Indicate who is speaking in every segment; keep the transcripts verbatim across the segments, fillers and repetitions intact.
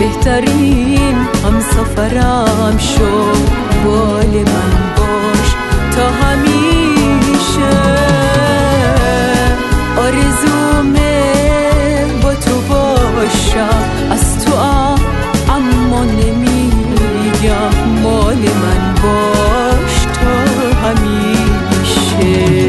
Speaker 1: بهترین همسفرم شو، بال من باش تا همیشه. آرزومه با تو باشم، از تو اما نمیگم، مال من باش تا همیشه.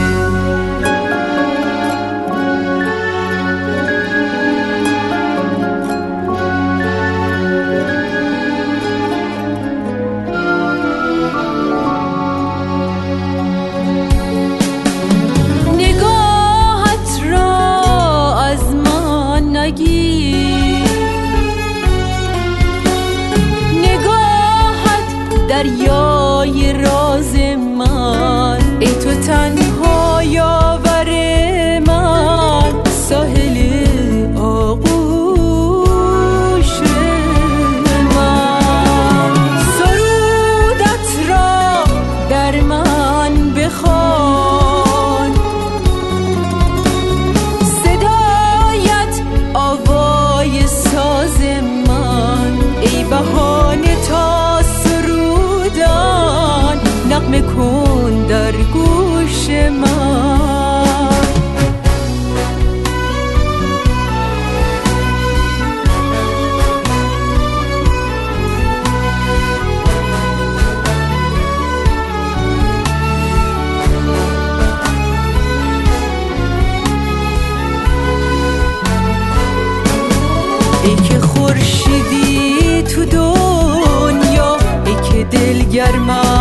Speaker 1: نگاهت دریای راز من، ای تو تنها یاور من، ساحل آغوش من. سرودت را در من بخوان، صدایت آوای ساز من، ای بهانه تا سرودن، نغمه کن در گوش من. ای که خورشیدی تو دنیا، ای که دلگرم